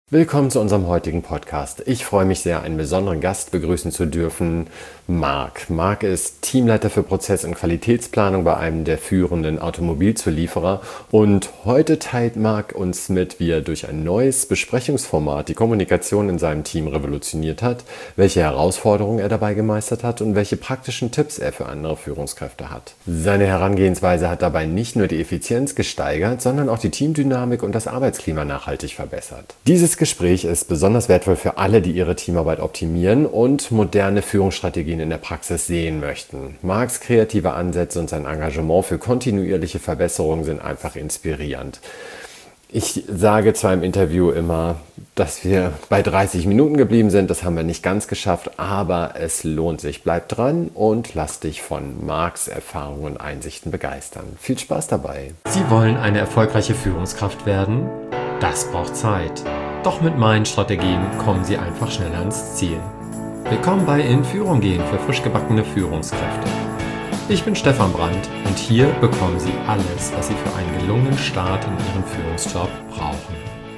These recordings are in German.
Willkommen zu unserem heutigen Podcast. Ich freue mich sehr, einen besonderen Gast begrüßen zu dürfen, Marc. Marc ist Teamleiter für Prozess- und Qualitätsplanung bei einem der führenden Automobilzulieferer und heute teilt Marc uns mit, wie er durch ein neues Besprechungsformat die Kommunikation in seinem Team revolutioniert hat, welche Herausforderungen er dabei gemeistert hat und welche praktischen Tipps er für andere Führungskräfte hat. Seine Herangehensweise hat dabei nicht nur die Effizienz gesteigert, sondern auch die Teamdynamik und das Arbeitsklima nachhaltig verbessert. Dieses Gespräch ist besonders wertvoll für alle, die ihre Teamarbeit optimieren und moderne Führungsstrategien in der Praxis sehen möchten. Marcs kreative Ansätze und sein Engagement für kontinuierliche Verbesserungen sind einfach inspirierend. Ich sage zwar im Interview immer, dass wir bei 30 Minuten geblieben sind, das haben wir nicht ganz geschafft, aber es lohnt sich. Bleib dran und lass dich von Marcs Erfahrungen und Einsichten begeistern. Viel Spaß dabei. Sie wollen eine erfolgreiche Führungskraft werden? Das braucht Zeit. Doch mit meinen Strategien kommen Sie einfach schneller ans Ziel. Willkommen bei In Führung gehen für frisch gebackene Führungskräfte. Ich bin Stefan Brandt und hier bekommen Sie alles, was Sie für einen gelungenen Start in Ihren Führungsjob brauchen.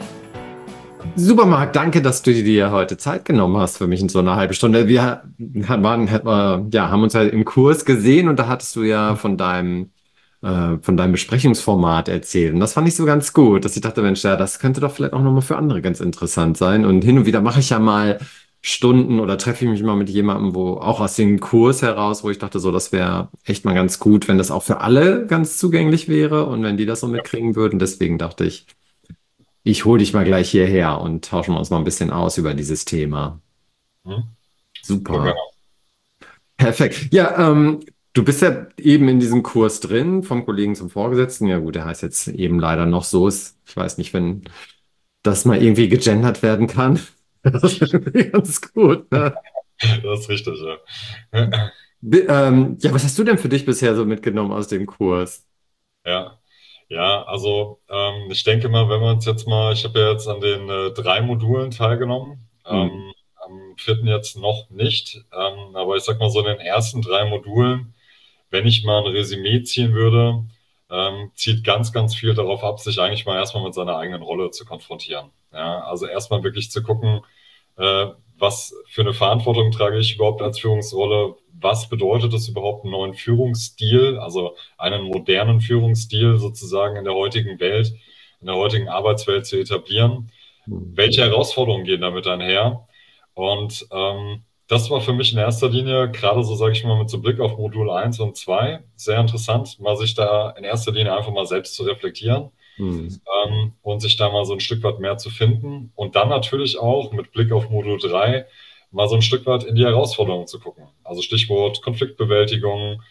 Super, Marc, danke, dass du dir heute Zeit genommen hast für mich in so einer halben Stunde. Wir haben uns ja im Kurs gesehen und da hattest du ja von deinem Besprechungsformat erzählt. Und das fand ich so ganz gut, dass ich dachte, Mensch, ja, das könnte doch vielleicht auch nochmal für andere ganz interessant sein. Und hin und wieder mache ich ja mal Stunden oder treffe ich mich mal mit jemandem, wo auch aus dem Kurs heraus, wo ich dachte, so, das wäre echt mal ganz gut, wenn das auch für alle ganz zugänglich wäre und wenn die das so mitkriegen würden. Deswegen dachte ich hole dich mal gleich hierher und tauschen wir uns mal ein bisschen aus über dieses Thema. Hm? Sehr Super. gerne. Perfekt. Ja, du bist ja eben in diesem Kurs drin, vom Kollegen zum Vorgesetzten. Ja gut, der heißt jetzt eben leider noch so. Ich weiß nicht, wenn das mal irgendwie gegendert werden kann. Das wäre ganz gut, ne? Das ist richtig, ja. Ja, was hast du denn für dich bisher so mitgenommen aus dem Kurs? Ja, ja, also ich denke mal, wenn wir uns jetzt mal, ich habe ja jetzt an den 3 Modulen teilgenommen, Hm. am vierten jetzt noch nicht, aber ich sag mal so in den ersten 3 Modulen, wenn ich mal ein Resümee ziehen würde, zieht ganz, ganz viel darauf ab, sich eigentlich mal erstmal mit seiner eigenen Rolle zu konfrontieren. Ja, also erstmal wirklich zu gucken, äh, was für eine Verantwortung trage ich überhaupt als Führungsrolle? Was bedeutet es überhaupt, einen neuen Führungsstil, also einen modernen Führungsstil sozusagen in der heutigen Welt, in der heutigen Arbeitswelt zu etablieren? Hm. Welche Herausforderungen gehen damit einher? Und das war für mich in erster Linie, gerade so sage ich mal mit so Blick auf Modul 1 und 2 sehr interessant, mal sich da in erster Linie einfach mal selbst zu reflektieren Hm. und sich da mal so ein Stück weit mehr zu finden. Und dann natürlich auch mit Blick auf Modul 3 mal so ein Stück weit in die Herausforderungen zu gucken. Also Stichwort Konfliktbewältigung,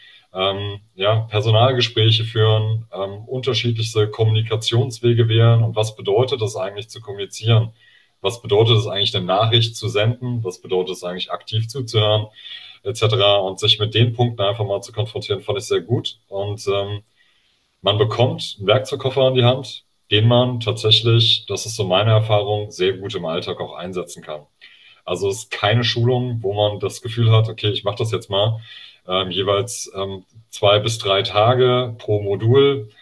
ja, Personalgespräche führen, unterschiedlichste Kommunikationswege wählen und was bedeutet das eigentlich zu kommunizieren? Was bedeutet es eigentlich, eine Nachricht zu senden? Was bedeutet es eigentlich, aktiv zuzuhören, etc. Und sich mit den Punkten einfach mal zu konfrontieren, fand ich sehr gut. Und man bekommt einen Werkzeugkoffer an die Hand, den man tatsächlich, das ist so meine Erfahrung, sehr gut im Alltag auch einsetzen kann. Also es ist keine Schulung, wo man das Gefühl hat, okay, ich mache das jetzt mal jeweils 2 bis 3 Tage pro Modul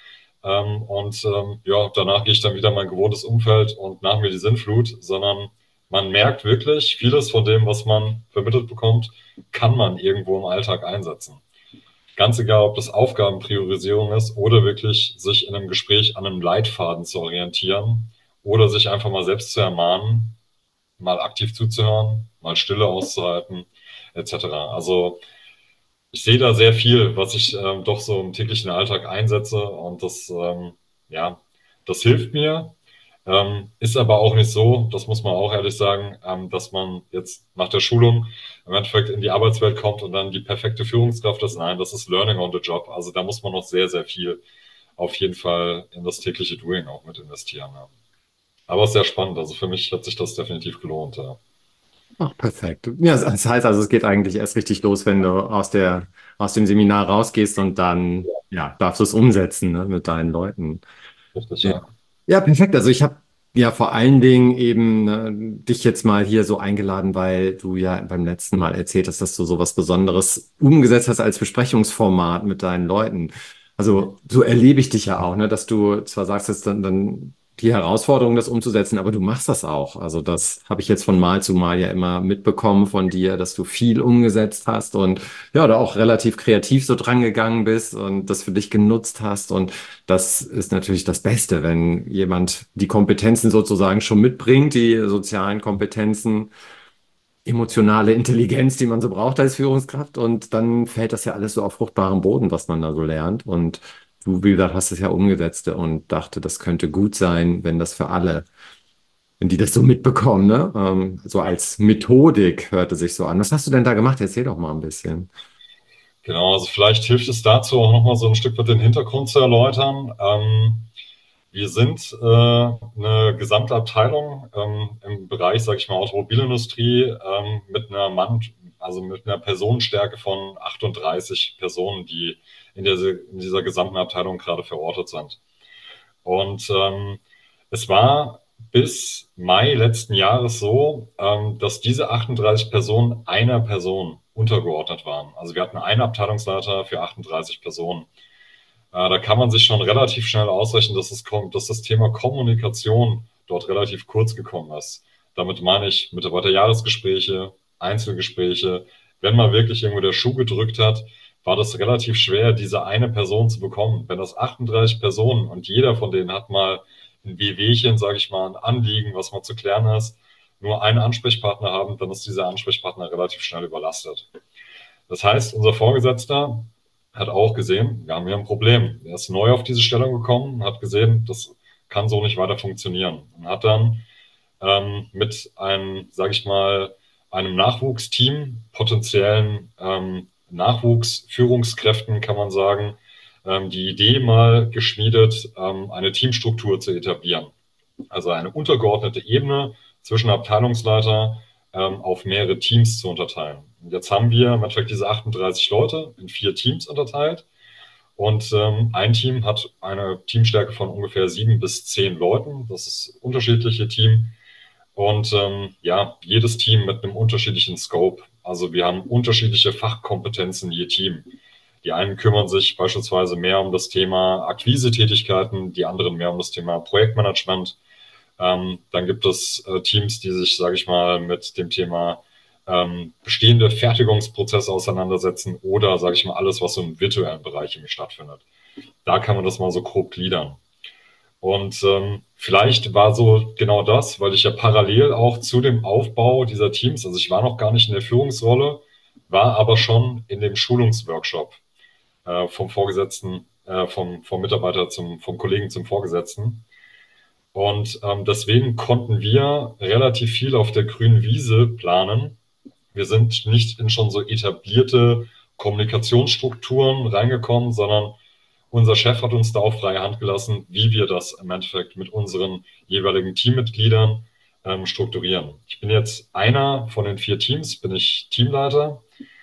ja, danach gehe ich dann wieder in mein gewohntes Umfeld und nach mir die Sinnflut, sondern man merkt wirklich, vieles von dem, was man vermittelt bekommt, kann man irgendwo im Alltag einsetzen. Ganz egal, ob das Aufgabenpriorisierung ist oder wirklich sich in einem Gespräch an einem Leitfaden zu orientieren oder sich einfach mal selbst zu ermahnen, mal aktiv zuzuhören, mal Stille auszuhalten, etc. Also ich sehe da sehr viel, was ich doch so im täglichen Alltag einsetze und ja, das hilft mir. Ist aber auch nicht so, das muss man auch ehrlich sagen, dass man jetzt nach der Schulung im Endeffekt in die Arbeitswelt kommt und dann die perfekte Führungskraft ist. Nein, das ist Learning on the Job. Also da muss man noch sehr, sehr viel auf jeden Fall in das tägliche Doing auch mit investieren. Ja. Aber es ist sehr spannend. Also für mich hat sich das definitiv gelohnt. Ja. Ach, perfekt. Ja, das heißt also, es geht eigentlich erst richtig los, wenn du aus dem Seminar rausgehst und dann, ja, darfst du es umsetzen, ne, mit deinen Leuten. Richtig, Ja. ja. Ja, perfekt. Also ich habe ja vor allen Dingen eben dich jetzt mal hier so eingeladen, weil du ja beim letzten Mal erzählt hast, dass du so was Besonderes umgesetzt hast als Besprechungsformat mit deinen Leuten. Also so erlebe ich dich ja auch, ne, dass du zwar sagst, dass dann die Herausforderung, das umzusetzen, aber du machst das auch. Also das habe ich jetzt von Mal zu Mal ja immer mitbekommen von dir, dass du viel umgesetzt hast und ja, da auch relativ kreativ so dran gegangen bist und das für dich genutzt hast. Und das ist natürlich das Beste, wenn jemand die Kompetenzen sozusagen schon mitbringt, die sozialen Kompetenzen, emotionale Intelligenz, die man so braucht als Führungskraft. Und dann fällt das ja alles so auf fruchtbaren Boden, was man da so lernt. Und du, wie gesagt, hast es ja umgesetzt und dachte, das könnte gut sein, wenn das für alle, wenn die das so mitbekommen, ne? So als Methodik hörte sich so an. Was hast du denn da gemacht? Erzähl doch mal ein bisschen. Genau, also vielleicht hilft es dazu auch nochmal so ein Stück weit den Hintergrund zu erläutern. Wir sind eine gesamte Abteilung im Bereich, sage ich mal, Automobilindustrie mit also mit einer Personenstärke von 38 Personen, die in dieser gesamten Abteilung gerade verortet sind. Und es war bis Mai letzten Jahres so, dass diese 38 Personen einer Person untergeordnet waren. Also wir hatten einen Abteilungsleiter für 38 Personen. Da kann man sich schon relativ schnell ausrechnen, dass das Thema Kommunikation dort relativ kurz gekommen ist. Damit meine ich Mitarbeiterjahresgespräche, Einzelgespräche. Wenn mal wirklich irgendwo der Schuh gedrückt hat, war das relativ schwer, diese eine Person zu bekommen. Wenn das 38 Personen und jeder von denen hat mal ein Wehwehchen, sage ich mal, ein Anliegen, was mal zu klären ist, nur einen Ansprechpartner haben, dann ist dieser Ansprechpartner relativ schnell überlastet. Das heißt, unser Vorgesetzter hat auch gesehen, wir haben hier ein Problem. Er ist neu auf diese Stellung gekommen, hat gesehen, das kann so nicht weiter funktionieren. Und hat dann mit einem, sage ich mal, einem Nachwuchsteam, potenziellen Nachwuchsführungskräften, kann man sagen, die Idee mal geschmiedet, eine Teamstruktur zu etablieren. Also eine untergeordnete Ebene zwischen Abteilungsleiter auf mehrere Teams zu unterteilen. Und jetzt haben wir im Endeffekt diese 38 Leute in 4 Teams unterteilt. Und ein Team hat eine Teamstärke von ungefähr 7 bis 10 Leuten. Das ist unterschiedliche Team. Und ja, jedes Team mit einem unterschiedlichen Scope. Also wir haben unterschiedliche Fachkompetenzen je Team. Die einen kümmern sich beispielsweise mehr um das Thema Akquise-Tätigkeiten, die anderen mehr um das Thema Projektmanagement. Dann gibt es Teams, die sich, sage ich mal, mit dem Thema bestehende Fertigungsprozesse auseinandersetzen oder, sage ich mal, alles, was so im virtuellen Bereich irgendwie stattfindet. Da kann man das mal so grob gliedern. Und vielleicht war so genau das, weil ich ja parallel auch zu dem Aufbau dieser Teams, also ich war noch gar nicht in der Führungsrolle, war aber schon in dem Schulungsworkshop vom Vorgesetzten, vom Mitarbeiter vom Kollegen zum Vorgesetzten. Und deswegen konnten wir relativ viel auf der grünen Wiese planen. Wir sind nicht in schon so etablierte Kommunikationsstrukturen reingekommen, sondern unser Chef hat uns da auch freie Hand gelassen, wie wir das im Endeffekt mit unseren jeweiligen Teammitgliedern strukturieren. Ich bin jetzt einer von den 4 Teams, bin ich Teamleiter.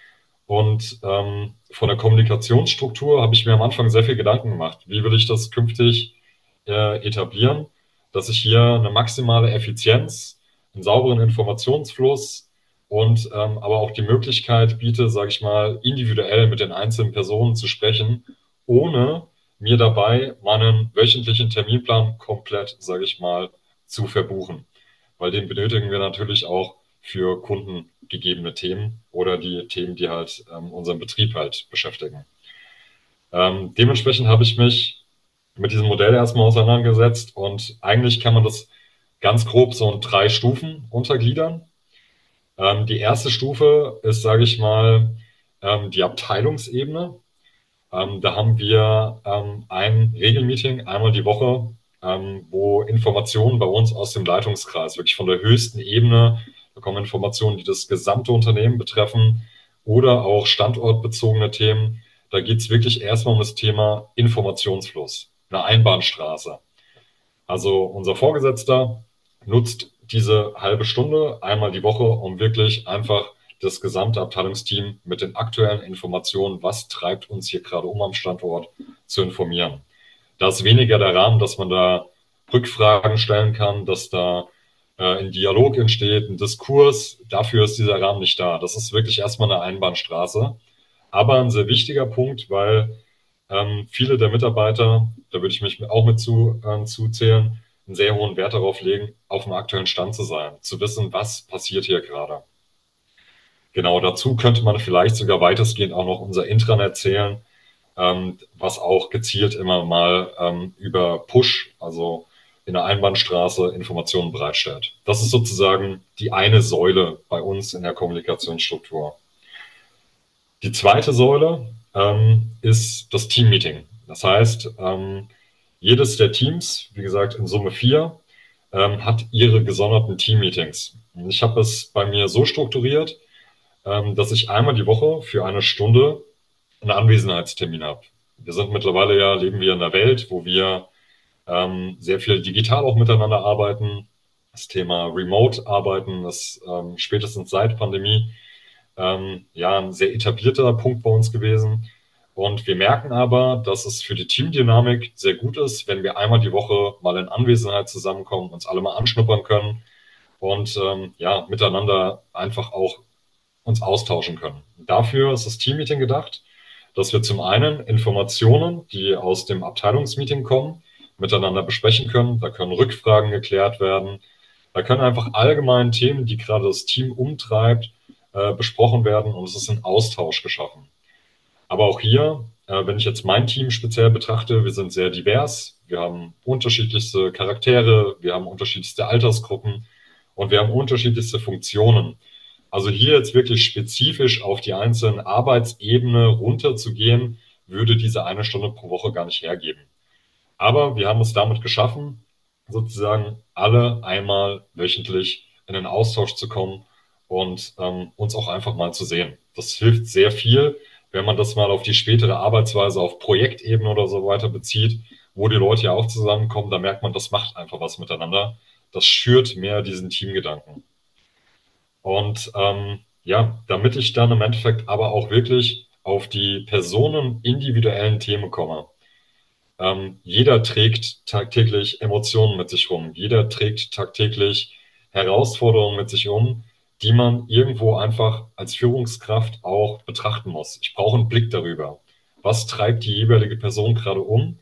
Und von der Kommunikationsstruktur habe ich mir am Anfang sehr viel Gedanken gemacht. Wie will ich das künftig etablieren, dass ich hier eine maximale Effizienz, einen sauberen Informationsfluss und aber auch die Möglichkeit biete, sage ich mal, individuell mit den einzelnen Personen zu sprechen, ohne mir dabei meinen wöchentlichen Terminplan komplett, sage ich mal, zu verbuchen. Weil den benötigen wir natürlich auch für kundengegebene Themen oder die Themen, die halt unseren Betrieb halt beschäftigen. Dementsprechend habe ich mich mit diesem Modell erstmal auseinandergesetzt und eigentlich kann man das ganz grob so in 3 Stufen untergliedern. Die erste Stufe ist, sage ich mal, die Abteilungsebene. Da haben wir ein Regelmeeting einmal die Woche, wo Informationen bei uns aus dem Leitungskreis, wirklich von der höchsten Ebene, da kommen Informationen, die das gesamte Unternehmen betreffen oder auch standortbezogene Themen. Da geht es wirklich erstmal um das Thema Informationsfluss, eine Einbahnstraße. Also unser Vorgesetzter nutzt diese halbe Stunde einmal die Woche, um wirklich einfach das gesamte Abteilungsteam mit den aktuellen Informationen, was treibt uns hier gerade am Standort, zu informieren. Da ist weniger der Rahmen, dass man da Rückfragen stellen kann, dass da ein Dialog entsteht, ein Diskurs. Dafür ist dieser Rahmen nicht da. Das ist wirklich erstmal eine Einbahnstraße. Aber ein sehr wichtiger Punkt, weil viele der Mitarbeiter, da würde ich mich auch mit zuzählen, einen sehr hohen Wert darauf legen, auf dem aktuellen Stand zu sein, zu wissen, was passiert hier gerade. Genau, dazu könnte man vielleicht sogar weitestgehend auch noch unser Intranet zählen, was auch gezielt immer mal über Push, also in der Einbahnstraße, Informationen bereitstellt. Das ist sozusagen die eine Säule bei uns in der Kommunikationsstruktur. Die zweite Säule ist das Teammeeting. Das heißt, jedes der Teams, wie gesagt in Summe 4, hat ihre gesonderten Teammeetings. Ich habe es bei mir so strukturiert, dass ich einmal die Woche für eine Stunde einen Anwesenheitstermin habe. Wir sind mittlerweile ja, leben wir in einer Welt, wo wir sehr viel digital auch miteinander arbeiten. Das Thema Remote-Arbeiten ist spätestens seit Pandemie ja ein sehr etablierter Punkt bei uns gewesen. Und wir merken aber, dass es für die Teamdynamik sehr gut ist, wenn wir einmal die Woche mal in Anwesenheit zusammenkommen, uns alle mal anschnuppern können und ja, miteinander einfach auch uns austauschen können. Dafür ist das Teammeeting gedacht, dass wir zum einen Informationen, die aus dem Abteilungsmeeting kommen, miteinander besprechen können. Da können Rückfragen geklärt werden. Da können einfach allgemein Themen, die gerade das Team umtreibt, besprochen werden und es ist ein Austausch geschaffen. Aber auch hier, wenn ich jetzt mein Team speziell betrachte, wir sind sehr divers. Wir haben unterschiedlichste Charaktere, wir haben unterschiedlichste Altersgruppen und wir haben unterschiedlichste Funktionen. Also hier jetzt wirklich spezifisch auf die einzelnen Arbeitsebene runterzugehen, würde diese eine Stunde pro Woche gar nicht hergeben. Aber wir haben es damit geschaffen, sozusagen alle einmal wöchentlich in den Austausch zu kommen und uns auch einfach mal zu sehen. Das hilft sehr viel, wenn man das mal auf die spätere Arbeitsweise auf Projektebene oder so weiter bezieht, wo die Leute ja auch zusammenkommen, da merkt man, das macht einfach was miteinander. Das schürt mehr diesen Teamgedanken. Und ja, damit ich dann im Endeffekt aber auch wirklich auf die Personen individuellen Themen komme. Jeder trägt tagtäglich Emotionen mit sich rum. Jeder trägt tagtäglich Herausforderungen mit sich um, die man irgendwo einfach als Führungskraft auch betrachten muss. Ich brauche einen Blick darüber. Was treibt die jeweilige Person gerade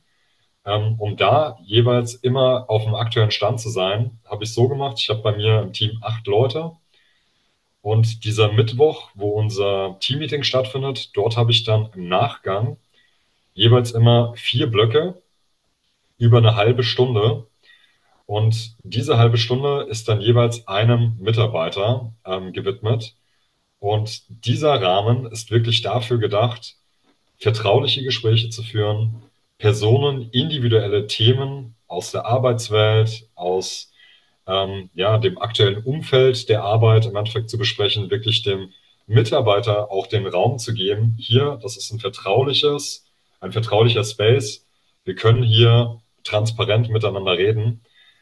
um da jeweils immer auf dem aktuellen Stand zu sein, habe ich so gemacht. Ich habe bei mir im Team 8 Leute. Und dieser Mittwoch, wo unser Teammeeting stattfindet, dort habe ich dann im Nachgang jeweils immer 4 Blöcke über eine halbe Stunde. Und diese halbe Stunde ist dann jeweils einem Mitarbeiter gewidmet. Und dieser Rahmen ist wirklich dafür gedacht, vertrauliche Gespräche zu führen, Personen, individuelle Themen aus der Arbeitswelt, aus ja, dem aktuellen Umfeld der Arbeit im Endeffekt zu besprechen, wirklich dem Mitarbeiter auch den Raum zu geben. Hier, das ist ein vertraulicher Space. Wir können hier transparent miteinander reden.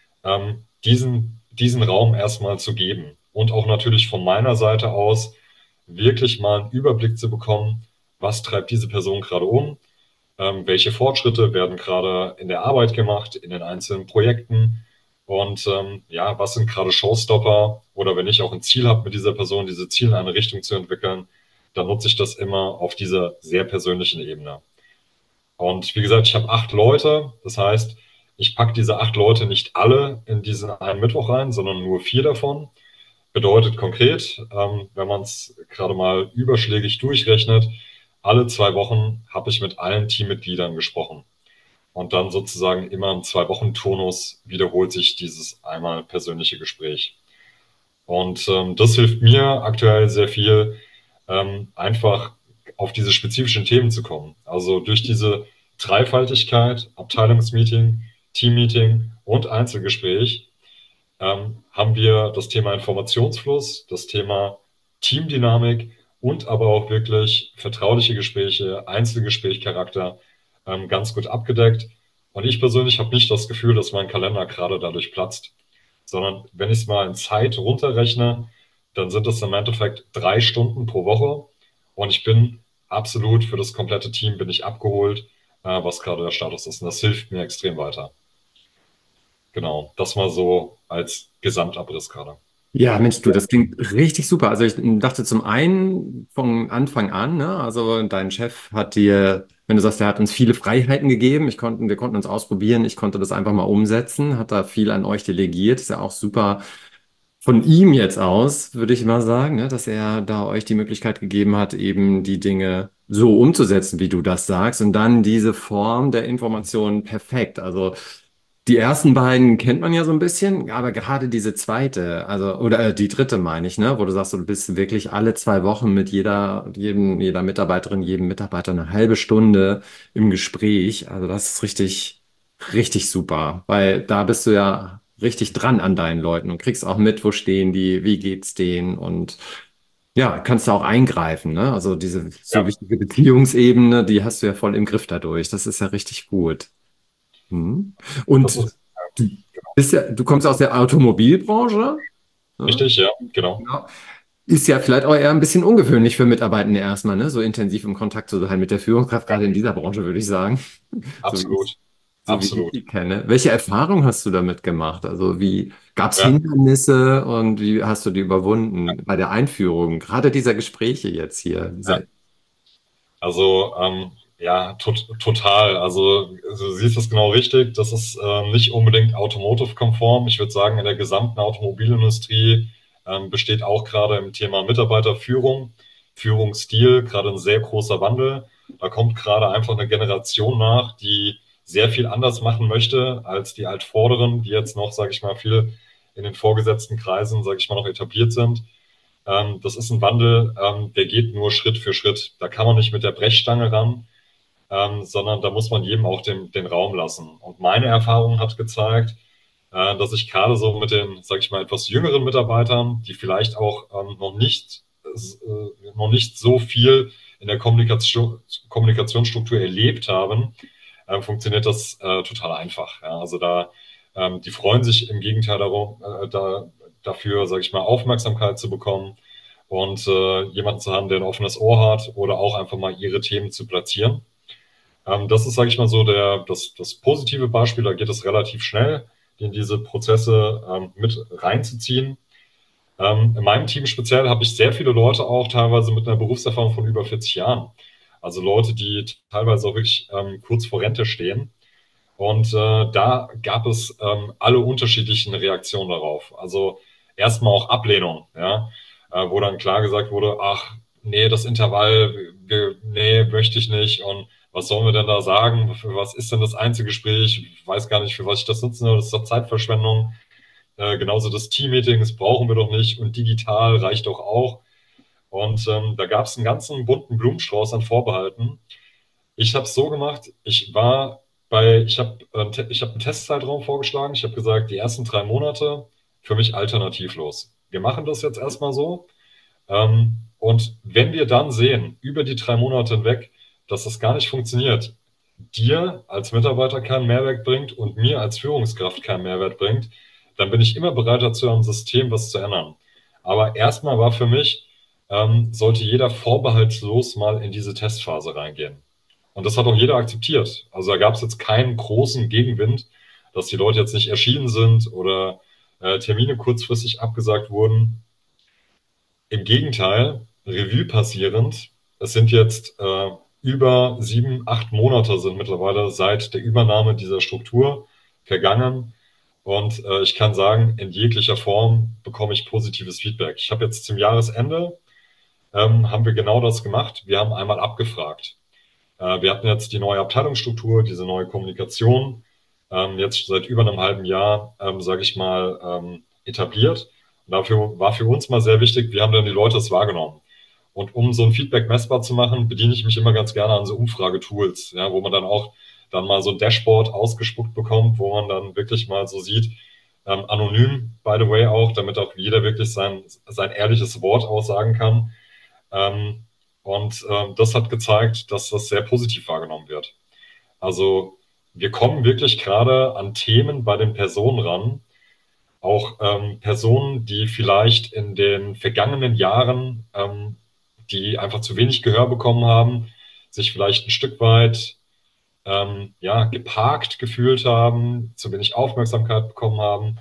Diesen Raum erstmal zu geben und auch natürlich von meiner Seite aus wirklich mal einen Überblick zu bekommen, was treibt diese Person gerade welche Fortschritte werden gerade in der Arbeit gemacht, in den einzelnen Projekten und ja, was sind gerade Showstopper oder wenn ich auch ein Ziel habe mit dieser Person, diese Ziele in eine Richtung zu entwickeln, dann nutze ich das immer auf dieser sehr persönlichen Ebene. Und wie gesagt, ich habe 8 Leute, das heißt, ich packe diese 8 Leute nicht alle in diesen einen Mittwoch rein, sondern nur 4 davon. Bedeutet konkret, wenn man es gerade mal überschlägig durchrechnet, alle 2 Wochen habe ich mit allen Teammitgliedern gesprochen. Und dann sozusagen immer im 2-Wochen-Turnus wiederholt sich dieses einmal persönliche Gespräch. Und das hilft mir aktuell sehr viel, einfach auf diese spezifischen Themen zu kommen. Also durch diese Dreifaltigkeit, Abteilungsmeeting, Teammeeting und Einzelgespräch, haben wir das Thema Informationsfluss, das Thema Teamdynamik und aber auch wirklich vertrauliche Gespräche, Einzelgesprächcharakter ganz gut abgedeckt. Und ich persönlich habe nicht das Gefühl, dass mein Kalender gerade dadurch platzt, sondern wenn ich es mal in Zeit runterrechne, dann sind es im Endeffekt 3 Stunden pro Woche und ich bin absolut für das komplette Team bin ich abgeholt, was gerade der Status ist. Und das hilft mir extrem weiter. Genau, das mal so als Gesamtabriss gerade. Ja, Mensch, du, das klingt richtig super. Also ich dachte zum einen von Anfang an, ne, also dein Chef hat dir, wenn du sagst, er hat uns viele Freiheiten gegeben, wir konnten uns ausprobieren, ich konnte das einfach mal umsetzen, hat da viel an euch delegiert, ist ja auch super von ihm jetzt aus, würde ich mal sagen, ne, dass er da euch die Möglichkeit gegeben hat, eben die Dinge so umzusetzen, wie du das sagst, und dann diese Form der Information perfekt. Also die ersten beiden kennt man ja so ein bisschen, aber gerade diese zweite, also, oder die dritte meine ich, ne, wo du sagst, du bist wirklich alle 2 Wochen mit jeder Mitarbeiterin, jedem Mitarbeiter eine halbe Stunde im Gespräch. Also das ist richtig, richtig super, weil da bist du ja richtig dran an deinen Leuten und kriegst auch mit, wo stehen die, wie geht's denen und ja, kannst du auch eingreifen, ne? Also diese so Ja, wichtige Beziehungsebene, die hast du ja voll im Griff dadurch. Das ist ja richtig gut. Mhm. das Und ist du du kommst aus der Automobilbranche, ne? richtig, ja, genau. Genau. Ist ja vielleicht auch eher ein bisschen ungewöhnlich für Mitarbeitende erstmal, ne? So intensiv im Kontakt zu sein mit der Führungskraft, Ja, gerade in dieser Branche, würde ich sagen. So wie absolut, so wie ich absolut. die kenne. Welche Erfahrung hast du damit gemacht? Also wie gab es Ja. Hindernisse und wie hast du die überwunden bei der Einführung, gerade dieser Gespräche jetzt hier? Also ja, total. Also du siehst es genau richtig. Das ist nicht unbedingt automotive-konform. Ich würde sagen, in der gesamten Automobilindustrie besteht auch gerade im Thema Mitarbeiterführung, Führungsstil gerade ein sehr großer Wandel. Da kommt gerade einfach eine Generation nach, die sehr viel anders machen möchte als die Altvorderen, die jetzt noch, sage ich mal, viel in den vorgesetzten Kreisen, sage ich mal, noch etabliert sind. Das ist ein Wandel, der geht nur Schritt für Schritt. Da kann man nicht mit der Brechstange ran, sondern da muss man jedem auch den Raum lassen. Und meine Erfahrung hat gezeigt, dass ich gerade so mit den, sage ich mal, etwas jüngeren Mitarbeitern, die vielleicht auch noch nicht so viel in der Kommunikationsstruktur erlebt haben, funktioniert das total einfach. Ja, also da, die freuen sich im Gegenteil dafür, sage ich mal, Aufmerksamkeit zu bekommen und jemanden zu haben, der ein offenes Ohr hat oder auch einfach mal ihre Themen zu platzieren. Das ist, sage ich mal, so das positive Beispiel. Da geht es relativ schnell, in diese Prozesse mit reinzuziehen. In meinem Team speziell habe ich sehr viele Leute auch teilweise mit einer Berufserfahrung von über 40 Jahren. Also Leute, die teilweise auch wirklich kurz vor Rente stehen. Und da gab es alle unterschiedlichen Reaktionen darauf. Also erstmal auch Ablehnung, ja, wo dann klar gesagt wurde, ach, nee, das Intervall, nee, möchte ich nicht. Und was sollen wir denn da sagen? Für was ist denn das Einzelgespräch? Ich weiß gar nicht, für was ich das nutzen soll. Das ist doch Zeitverschwendung. Genauso das Teammeeting, das brauchen wir doch nicht. Und digital reicht doch auch. Und da gab es einen ganzen bunten Blumenstrauß an Vorbehalten. Ich habe es so gemacht, ich habe einen Testzeitraum vorgeschlagen. Ich habe gesagt, die ersten 3 Monate für mich alternativlos. Wir machen das jetzt erstmal so. Und wenn wir dann sehen, über die 3 Monate hinweg, dass das gar nicht funktioniert, dir als Mitarbeiter keinen Mehrwert bringt und mir als Führungskraft keinen Mehrwert bringt, dann bin ich immer bereit dazu, am System was zu ändern. Aber erstmal war für mich, sollte jeder vorbehaltslos mal in diese Testphase reingehen. Und das hat auch jeder akzeptiert. Also da gab es jetzt keinen großen Gegenwind, dass die Leute jetzt nicht erschienen sind oder Termine kurzfristig abgesagt wurden. Im Gegenteil, Revue passierend, es sind jetzt über 7, 8 Monate sind mittlerweile seit der Übernahme dieser Struktur vergangen. Und ich kann sagen, in jeglicher Form bekomme ich positives Feedback. Ich habe jetzt zum Jahresende, haben wir genau das gemacht. Wir haben einmal abgefragt. Wir hatten jetzt die neue Abteilungsstruktur, diese neue Kommunikation, jetzt seit über einem halben Jahr, sage ich mal, etabliert. Und dafür war für uns mal sehr wichtig, wie haben denn die Leute es wahrgenommen? Und um so ein Feedback messbar zu machen, bediene ich mich immer ganz gerne an so Umfragetools, ja, wo man dann auch dann mal so ein Dashboard ausgespuckt bekommt, wo man dann wirklich mal so sieht, anonym, by the way, auch, damit auch jeder wirklich sein ehrliches Wort aussagen kann. Ähm, und das hat gezeigt, dass das sehr positiv wahrgenommen wird. Also wir kommen wirklich gerade an Themen bei den Personen ran, auch Personen, die vielleicht in den vergangenen Jahren, die einfach zu wenig Gehör bekommen haben, sich vielleicht ein Stück weit ja, geparkt gefühlt haben, zu wenig Aufmerksamkeit bekommen haben.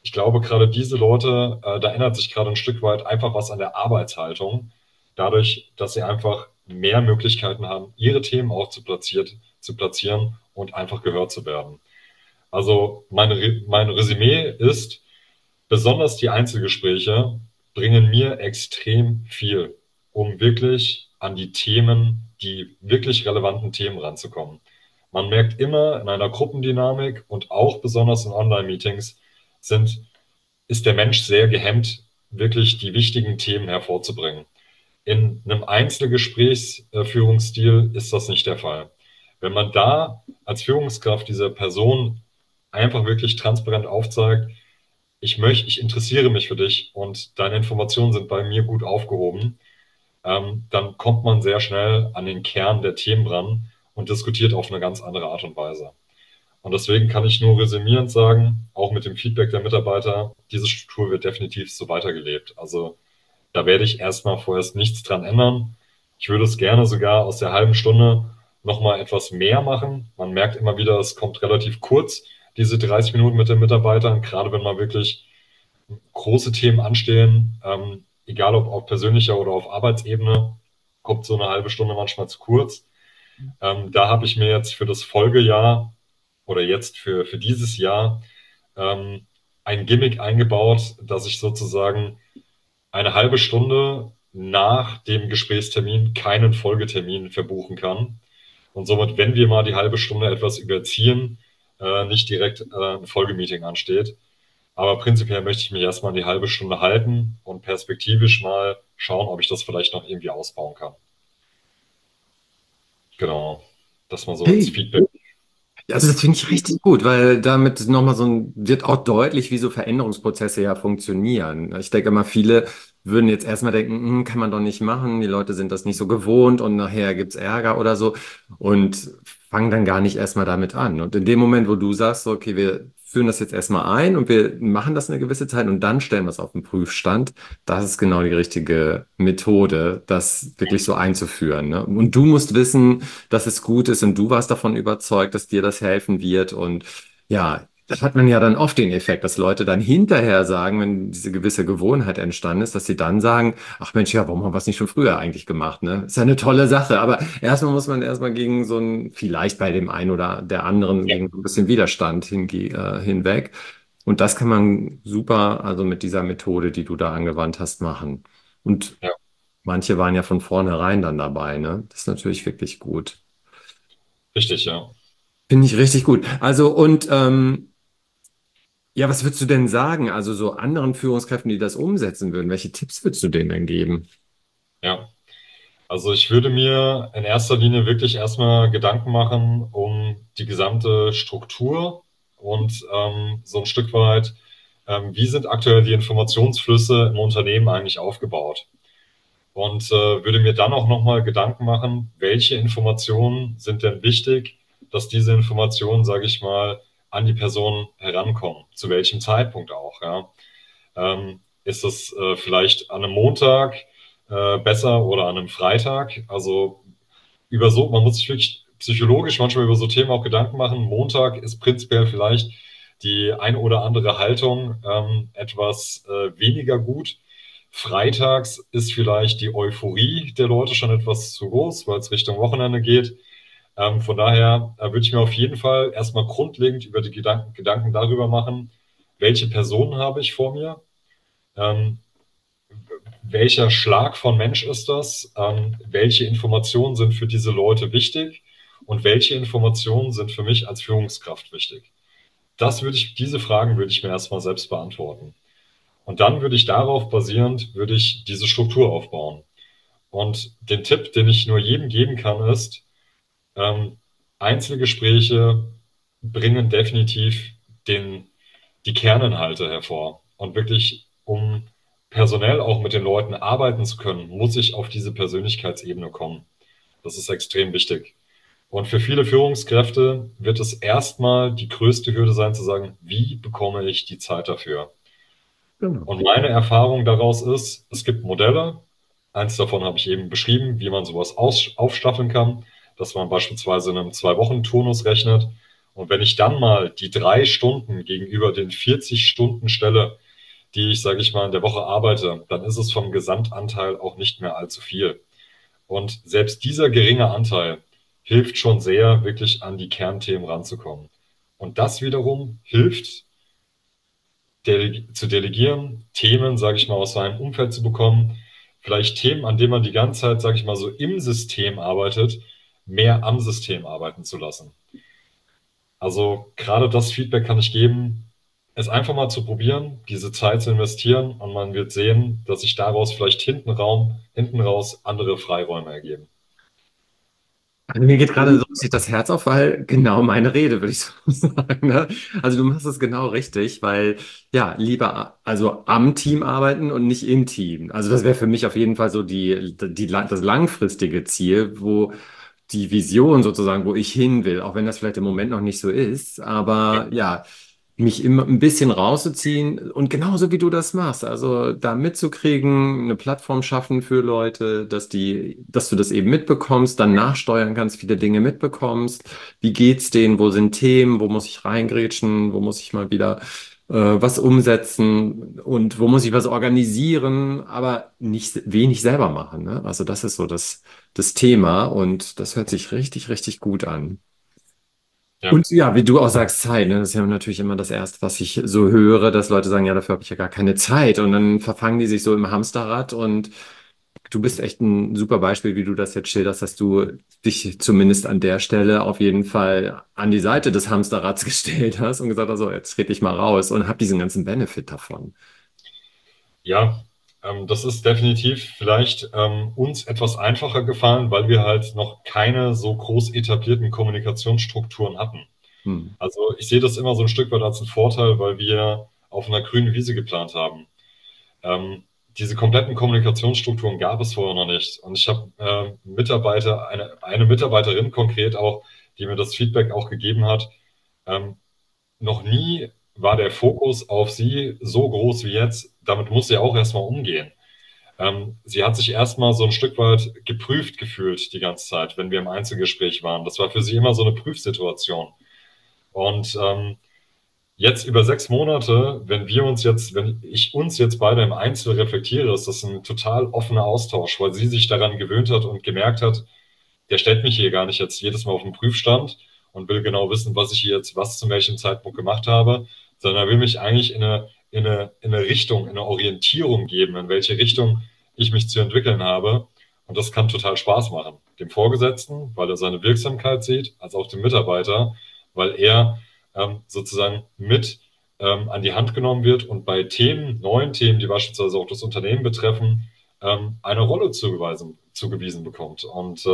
ich glaube, gerade diese Leute, da ändert sich gerade ein Stück weit einfach was an der Arbeitshaltung, dadurch, dass sie einfach mehr Möglichkeiten haben, ihre Themen auch zu platzieren und einfach gehört zu werden. Also mein Resümee ist, besonders die Einzelgespräche bringen mir extrem viel, um wirklich an die Themen, die wirklich relevanten Themen ranzukommen. Man merkt immer in einer Gruppendynamik und auch besonders in Online-Meetings sind, ist der Mensch sehr gehemmt, wirklich die wichtigen Themen hervorzubringen. In einem Einzelgesprächsführungsstil ist das nicht der Fall. Wenn man da als Führungskraft dieser Person einfach wirklich transparent aufzeigt, ich interessiere mich für dich und deine Informationen sind bei mir gut aufgehoben, dann kommt man sehr schnell an den Kern der Themen ran und diskutiert auf eine ganz andere Art und Weise. Und deswegen kann ich nur resümierend sagen, auch mit dem Feedback der Mitarbeiter, diese Struktur wird definitiv so weitergelebt. Also da werde ich erstmal vorerst nichts dran ändern. Ich würde es gerne sogar aus der halben Stunde nochmal etwas mehr machen. Man merkt immer wieder, es kommt relativ kurz, diese 30 Minuten mit den Mitarbeitern, gerade wenn mal wirklich große Themen anstehen, egal ob auf persönlicher oder auf Arbeitsebene, kommt so eine halbe Stunde manchmal zu kurz. Da habe ich mir jetzt für das Folgejahr oder jetzt für dieses Jahr ein Gimmick eingebaut, dass ich sozusagen eine halbe Stunde nach dem Gesprächstermin keinen Folgetermin verbuchen kann. Und somit, wenn wir mal die halbe Stunde etwas überziehen, nicht direkt ein Folgemeeting ansteht. Aber prinzipiell möchte ich mich erstmal an die halbe Stunde halten und perspektivisch mal schauen, ob ich das vielleicht noch irgendwie ausbauen kann. Genau. Das mal so als Hey. Feedback. Also das finde ich richtig gut, weil damit nochmal wird auch deutlich, wie so Veränderungsprozesse ja funktionieren. Ich denke immer, viele würden jetzt erstmal denken, kann man doch nicht machen, die Leute sind das nicht so gewohnt und nachher gibt's Ärger oder so und fangen dann gar nicht erstmal damit an. Und in dem Moment, wo du sagst, so, okay, wir führen das jetzt erstmal ein und wir machen das eine gewisse Zeit und dann stellen wir es auf den Prüfstand, das ist genau die richtige Methode, das wirklich so einzuführen, ne? Und du musst wissen, dass es gut ist und du warst davon überzeugt, dass dir das helfen wird. Und ja, das hat man ja dann oft den Effekt, dass Leute dann hinterher sagen, wenn diese gewisse Gewohnheit entstanden ist, dass sie dann sagen, ach Mensch, ja, warum haben wir es nicht schon früher eigentlich gemacht, ne? Ist ja eine tolle Sache, aber erstmal muss man erstmal gegen so ein, vielleicht bei dem einen oder der anderen, Ja, gegen so ein bisschen Widerstand hinweg. Und das kann man super, also mit dieser Methode, die du da angewandt hast, machen. Und ja, manche waren ja von vornherein dann dabei, ne? Das ist natürlich wirklich gut. richtig, ja. Finde ich richtig gut. Also und ja, was würdest du denn sagen? Also so anderen Führungskräften, die das umsetzen würden, welche Tipps würdest du denen denn geben? Ja. Also ich würde mir in erster Linie wirklich erstmal Gedanken machen um die gesamte Struktur und so ein Stück weit, wie sind aktuell die Informationsflüsse im Unternehmen eigentlich aufgebaut? Und würde mir dann auch nochmal Gedanken machen, welche Informationen sind denn wichtig, dass diese Informationen, sage ich mal, an die Person herankommen, zu welchem Zeitpunkt auch, ja. Ist es vielleicht an einem Montag besser oder an einem Freitag? Also man muss sich wirklich psychologisch manchmal über so Themen auch Gedanken machen. Montag ist prinzipiell vielleicht die ein oder andere Haltung etwas weniger gut. Freitags ist vielleicht die Euphorie der Leute schon etwas zu groß, weil es Richtung Wochenende geht. Von daher würde ich mir auf jeden Fall erstmal grundlegend über die Gedanken darüber machen, welche Personen habe ich vor mir, ähm, welcher Schlag von Mensch ist das, welche Informationen sind für diese Leute wichtig und welche Informationen sind für mich als Führungskraft wichtig. Diese Fragen würde ich mir erstmal selbst beantworten. Und dann würde ich darauf basierend, würde ich diese Struktur aufbauen. Und den Tipp, den ich nur jedem geben kann, ist, ähm, Einzelgespräche bringen definitiv den, die Kerninhalte hervor. Und wirklich, um personell auch mit den Leuten arbeiten zu können, muss ich auf diese Persönlichkeitsebene kommen. Das ist extrem wichtig. Und für viele Führungskräfte wird es erstmal die größte Hürde sein, zu sagen, wie bekomme ich die Zeit dafür? Genau. Und meine Erfahrung daraus ist, es gibt Modelle. Eins davon habe ich eben beschrieben, wie man sowas aufstaffeln kann, dass man beispielsweise in einem 2-Wochen-Turnus rechnet Und wenn ich dann mal die 3 Stunden gegenüber den 40 Stunden stelle, die ich, sage ich mal, in der Woche arbeite, dann ist es vom Gesamtanteil auch nicht mehr allzu viel. Und selbst dieser geringe Anteil hilft schon sehr, wirklich an die Kernthemen ranzukommen. Und das wiederum hilft, zu delegieren, Themen, sage ich mal, aus seinem Umfeld zu bekommen, vielleicht Themen, an denen man die ganze Zeit, sage ich mal, so im System arbeitet, mehr am System arbeiten zu lassen. Also gerade das Feedback kann ich geben, es einfach mal zu probieren, diese Zeit zu investieren und man wird sehen, dass sich daraus vielleicht hinten raus andere Freiräume ergeben. Also mir geht gerade so richtig das Herz auf, weil genau meine Rede, würde ich so sagen. Ne? Also du machst es genau richtig, weil ja, lieber also am Team arbeiten und nicht im Team. Also das wäre für mich auf jeden Fall so das langfristige Ziel, wo die Vision sozusagen, wo ich hin will, auch wenn das vielleicht im Moment noch nicht so ist. Aber ja, mich immer ein bisschen rauszuziehen und genauso wie du das machst, also da mitzukriegen, eine Plattform schaffen für Leute, dass du das eben mitbekommst, dann nachsteuern kannst, viele Dinge mitbekommst. Wie geht's denen? Wo sind Themen? Wo muss ich reingrätschen? Wo muss ich mal wieder was umsetzen? Und wo muss ich was organisieren? Aber nicht wenig selber machen, ne? Also das ist so das Thema und das hört sich richtig, richtig gut an. Ja, Und ja, wie du auch sagst, Zeit, ne? Das ist ja natürlich immer das Erste, was ich so höre, dass Leute sagen, ja, dafür habe ich ja gar keine Zeit. Und dann verfangen die sich so im Hamsterrad. Und du bist echt ein super Beispiel, wie du das jetzt schilderst, dass du dich zumindest an der Stelle auf jeden Fall an die Seite des Hamsterrads gestellt hast und gesagt hast, so, jetzt trete ich mal raus und hab diesen ganzen Benefit davon. ja, das ist definitiv vielleicht uns etwas einfacher gefallen, weil wir halt noch keine so groß etablierten Kommunikationsstrukturen hatten. Hm. Also ich sehe das immer so ein Stück weit als einen Vorteil, weil wir auf einer grünen Wiese geplant haben. Diese kompletten Kommunikationsstrukturen gab es vorher noch nicht. Und ich habe eine Mitarbeiterin konkret auch, die mir das Feedback auch gegeben hat. Ähm, Noch nie war der Fokus auf sie so groß wie jetzt. Damit muss sie auch erstmal umgehen. Sie hat sich erstmal so ein Stück weit geprüft gefühlt die ganze Zeit, wenn wir im Einzelgespräch waren. Das war für sie immer so eine Prüfsituation. Und jetzt über 6 Monate, wenn ich uns jetzt beide im Einzel reflektiere, ist das ein total offener Austausch, weil sie sich daran gewöhnt hat und gemerkt hat, der stellt mich hier gar nicht jetzt jedes Mal auf den Prüfstand und will genau wissen, was ich hier jetzt was zu welchem Zeitpunkt gemacht habe, sondern er will mich eigentlich in eine Richtung, in eine Orientierung geben, in welche Richtung ich mich zu entwickeln habe. Und das kann total Spaß machen. Dem Vorgesetzten, weil er seine Wirksamkeit sieht, als auch dem Mitarbeiter, weil er sozusagen mit an die Hand genommen wird und bei Themen, neuen Themen, die beispielsweise auch das Unternehmen betreffen, eine Rolle zugewiesen bekommt. Und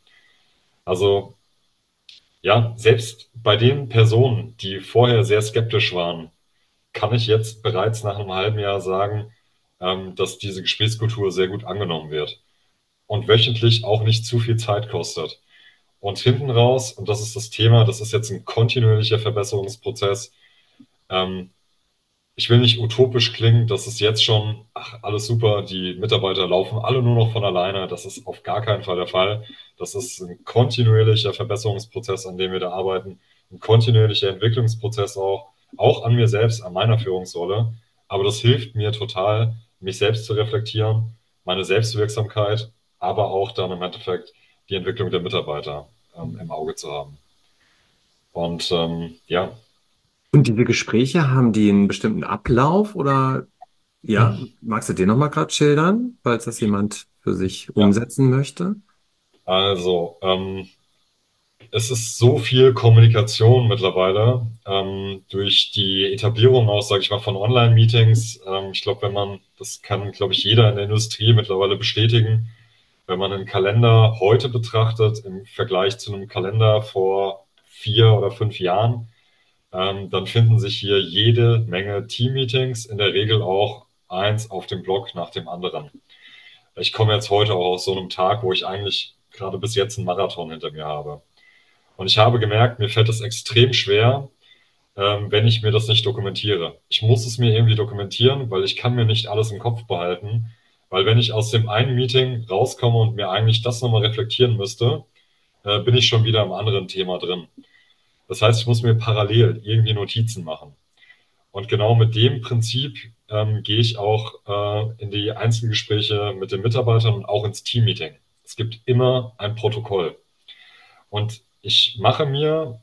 also ja, selbst bei den Personen, die vorher sehr skeptisch waren, kann ich jetzt bereits nach einem halben Jahr sagen, dass diese Gesprächskultur sehr gut angenommen wird und wöchentlich auch nicht zu viel Zeit kostet. Und hinten raus, und das ist das Thema, das ist jetzt ein kontinuierlicher Verbesserungsprozess. Ähm, Ich will nicht utopisch klingen, das ist jetzt schon, ach, alles super, die Mitarbeiter laufen alle nur noch von alleine. Das ist auf gar keinen Fall der Fall. Das ist ein kontinuierlicher Verbesserungsprozess, an dem wir da arbeiten, ein kontinuierlicher Entwicklungsprozess auch an mir selbst, an meiner Führungsrolle. Aber das hilft mir total, mich selbst zu reflektieren, meine Selbstwirksamkeit, aber auch dann im Endeffekt die Entwicklung der Mitarbeiter im Auge zu haben. Und ja, Und diese Gespräche, haben die einen bestimmten Ablauf oder ja, magst du den nochmal gerade schildern, falls das jemand für sich ja, umsetzen möchte? also es ist so viel Kommunikation mittlerweile durch die Etablierung auch, sage ich mal, von Online-Meetings. Ich glaube, das kann, glaube ich, jeder in der Industrie mittlerweile bestätigen, wenn man einen Kalender heute betrachtet im Vergleich zu einem Kalender vor 4 oder 5 Jahren, dann finden sich hier jede Menge Team-Meetings, in der Regel auch eins auf dem Block nach dem anderen. Ich komme jetzt heute auch aus so einem Tag, wo ich eigentlich gerade bis jetzt einen Marathon hinter mir habe. Und ich habe gemerkt, mir fällt es extrem schwer, wenn ich mir das nicht dokumentiere. Ich muss es mir irgendwie dokumentieren, weil ich kann mir nicht alles im Kopf behalten. Weil wenn ich aus dem einen Meeting rauskomme und mir eigentlich das nochmal reflektieren müsste, bin ich schon wieder im anderen Thema drin. Das heißt, ich muss mir parallel irgendwie Notizen machen. Und genau mit dem Prinzip gehe ich auch in die Einzelgespräche mit den Mitarbeitern und auch ins Teammeeting. Es gibt immer ein Protokoll. Und ich mache mir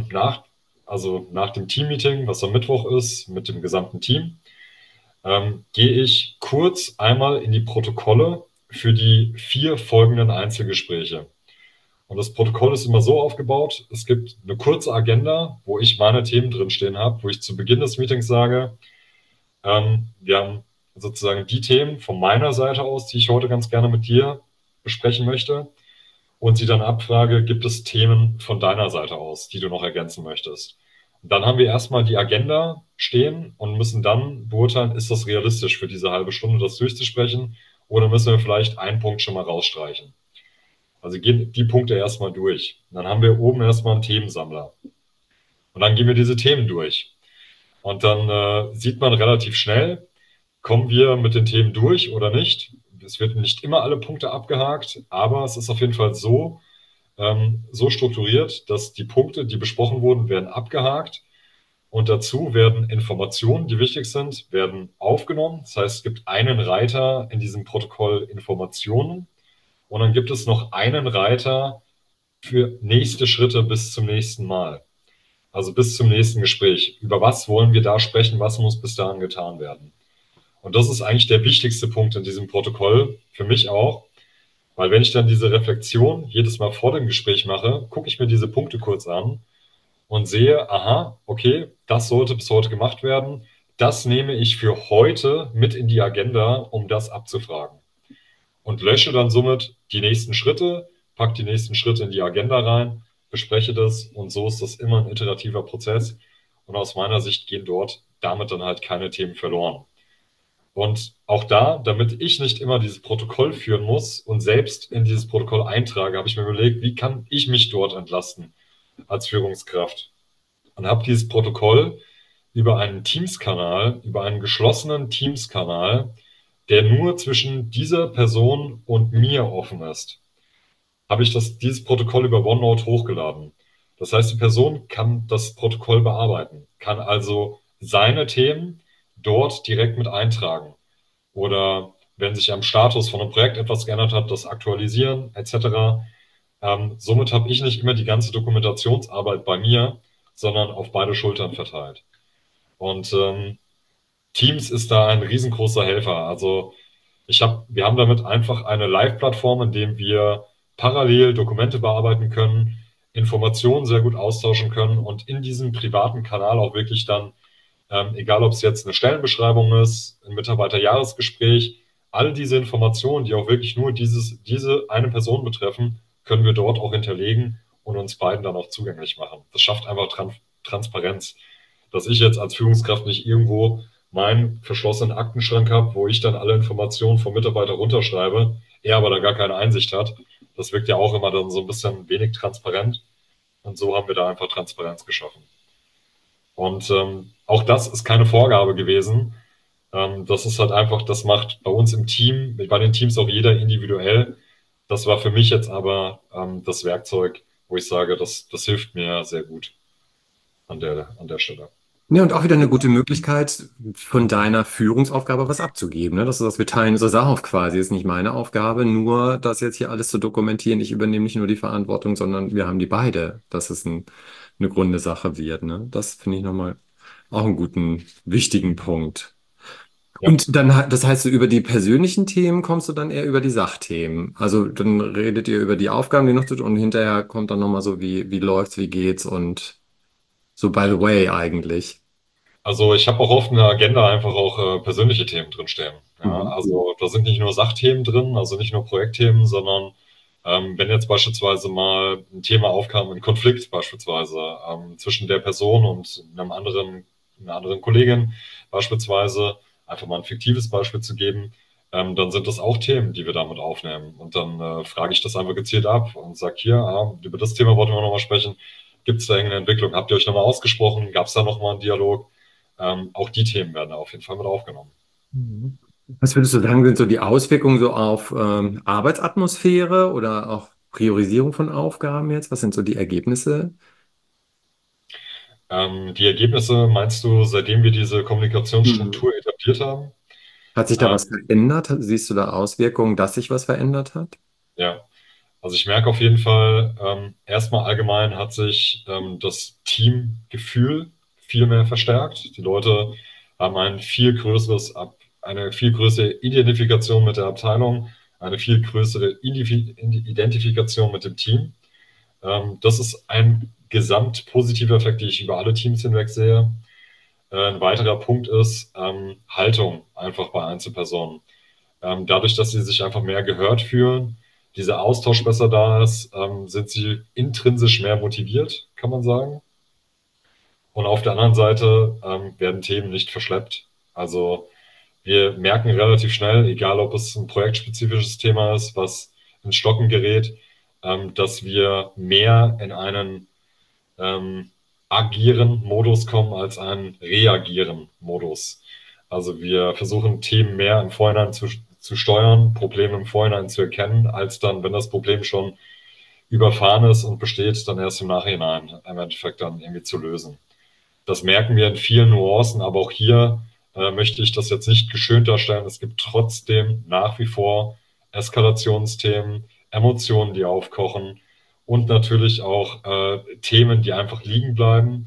also nach dem Teammeeting, was am Mittwoch ist, mit dem gesamten Team, gehe ich kurz einmal in die Protokolle für die 4 folgenden Einzelgespräche. Und das Protokoll ist immer so aufgebaut, es gibt eine kurze Agenda, wo ich meine Themen drinstehen habe, wo ich zu Beginn des Meetings sage, wir haben sozusagen die Themen von meiner Seite aus, die ich heute ganz gerne mit dir besprechen möchte. Und sie dann abfrage, gibt es Themen von deiner Seite aus, die du noch ergänzen möchtest? Und dann haben wir erstmal die Agenda stehen und müssen dann beurteilen, ist das realistisch für diese halbe Stunde, das durchzusprechen? Oder müssen wir vielleicht einen Punkt schon mal rausstreichen? Also gehen die Punkte erstmal durch. Dann haben wir oben erstmal einen Themensammler. Und dann gehen wir diese Themen durch. Und dann sieht man relativ schnell, kommen wir mit den Themen durch oder nicht. Es wird nicht immer alle Punkte abgehakt, aber es ist auf jeden Fall so strukturiert, dass die Punkte, die besprochen wurden, werden abgehakt und dazu werden Informationen, die wichtig sind, werden aufgenommen. Das heißt, es gibt einen Reiter in diesem Protokoll Informationen und dann gibt es noch einen Reiter für nächste Schritte bis zum nächsten Mal. Also bis zum nächsten Gespräch. Über was wollen wir da sprechen? Was muss bis dahin getan werden? Und das ist eigentlich der wichtigste Punkt in diesem Protokoll, für mich auch, weil wenn ich dann diese Reflexion jedes Mal vor dem Gespräch mache, gucke ich mir diese Punkte kurz an und sehe, aha, okay, das sollte bis heute gemacht werden. Das nehme ich für heute mit in die Agenda, um das abzufragen. Und lösche dann somit die nächsten Schritte, pack die nächsten Schritte in die Agenda rein, bespreche das und so ist das immer ein iterativer Prozess. Und aus meiner Sicht gehen dort damit dann halt keine Themen verloren. Und auch da, damit ich nicht immer dieses Protokoll führen muss und selbst in dieses Protokoll eintrage, habe ich mir überlegt, wie kann ich mich dort entlasten als Führungskraft? Und habe dieses Protokoll über einen Teams-Kanal, über einen geschlossenen Teams-Kanal, der nur zwischen dieser Person und mir offen ist, habe ich dieses Protokoll über OneNote hochgeladen. Das heißt, die Person kann das Protokoll bearbeiten, kann also seine Themen dort direkt mit eintragen. Oder wenn sich am Status von einem Projekt etwas geändert hat, das aktualisieren etc. Somit habe ich nicht immer die ganze Dokumentationsarbeit bei mir, sondern auf beide Schultern verteilt. Und Teams ist da ein riesengroßer Helfer. Also wir haben damit einfach eine Live-Plattform, in dem wir parallel Dokumente bearbeiten können, Informationen sehr gut austauschen können und in diesem privaten Kanal auch wirklich dann, egal ob es jetzt eine Stellenbeschreibung ist, ein Mitarbeiterjahresgespräch, all diese Informationen, die auch wirklich nur diese eine Person betreffen, können wir dort auch hinterlegen und uns beiden dann auch zugänglich machen. Das schafft einfach Transparenz, dass ich jetzt als Führungskraft nicht irgendwo meinen verschlossenen Aktenschrank habe, wo ich dann alle Informationen vom Mitarbeiter runterschreibe, er aber da gar keine Einsicht hat. Das wirkt ja auch immer dann so ein bisschen wenig transparent. Und so haben wir da einfach Transparenz geschaffen. Und auch das ist keine Vorgabe gewesen. Das ist halt einfach, das macht bei uns im Team, bei den Teams auch jeder individuell. Das war für mich jetzt aber das Werkzeug, wo ich sage, das hilft mir sehr gut an der Stelle. Ja, und auch wieder eine gute Möglichkeit, von deiner Führungsaufgabe was abzugeben. Ne? Dass du sagst, wir teilen unsere Sache auf quasi. Ist nicht meine Aufgabe, nur das jetzt hier alles zu dokumentieren. Ich übernehme nicht nur die Verantwortung, sondern wir haben die beide, dass es eine runde Sache wird. Ne? Das finde ich nochmal auch einen guten, wichtigen Punkt. Ja. Und dann, das heißt, so über die persönlichen Themen kommst du dann eher über die Sachthemen. Also dann redet ihr über die Aufgaben, die noch zu tun, und hinterher kommt dann nochmal so, wie läuft's, wie geht's und so by the way eigentlich. Also ich habe auch oft in der Agenda einfach auch persönliche Themen drinstehen. Ja, Mhm. also da sind nicht nur Sachthemen drin, also nicht nur Projektthemen, sondern wenn jetzt beispielsweise mal ein Thema aufkam, ein Konflikt beispielsweise zwischen der Person und einer anderen Kollegin beispielsweise, einfach mal ein fiktives Beispiel zu geben, dann sind das auch Themen, die wir damit aufnehmen. Und dann frage ich das einfach gezielt ab und sage hier, über das Thema wollten wir nochmal sprechen. Gibt es da irgendeine Entwicklung? Habt ihr euch nochmal ausgesprochen? Gab es da nochmal einen Dialog? Auch die Themen werden da auf jeden Fall mit aufgenommen. Mhm. Was würdest du sagen, sind so die Auswirkungen so auf Arbeitsatmosphäre oder auch Priorisierung von Aufgaben jetzt? Was sind so die Ergebnisse? Die Ergebnisse meinst du, seitdem wir diese Mhm. Kommunikationsstruktur etabliert haben? Hat sich da Ähm, was verändert? Siehst du da Auswirkungen, dass sich was verändert hat? ja, also ich merke auf jeden Fall, erstmal allgemein hat sich das Teamgefühl viel mehr verstärkt. Die Leute haben eine viel größere Identifikation mit der Abteilung, eine viel größere Identifikation mit dem Team. Das ist ein gesamt positiver Effekt, den ich über alle Teams hinweg sehe. Ein weiterer Punkt ist Haltung einfach bei Einzelpersonen. Dadurch, dass sie sich einfach mehr gehört fühlen, dieser Austausch besser da ist, sind sie intrinsisch mehr motiviert, kann man sagen. Und auf der anderen Seite werden Themen nicht verschleppt. Also wir merken relativ schnell, egal ob es ein projektspezifisches Thema ist, was ins Stocken gerät, dass wir mehr in einen agieren Modus kommen als einen reagieren Modus. Also wir versuchen Themen mehr im Vorhinein zu steuern, Probleme im Vorhinein zu erkennen, als dann, wenn das Problem schon überfahren ist und besteht, dann erst im Nachhinein im Endeffekt dann irgendwie zu lösen. Das merken wir in vielen Nuancen, aber auch hier möchte ich das jetzt nicht geschönt darstellen. Es gibt trotzdem nach wie vor Eskalationsthemen, Emotionen, die aufkochen und natürlich auch Themen, die einfach liegen bleiben,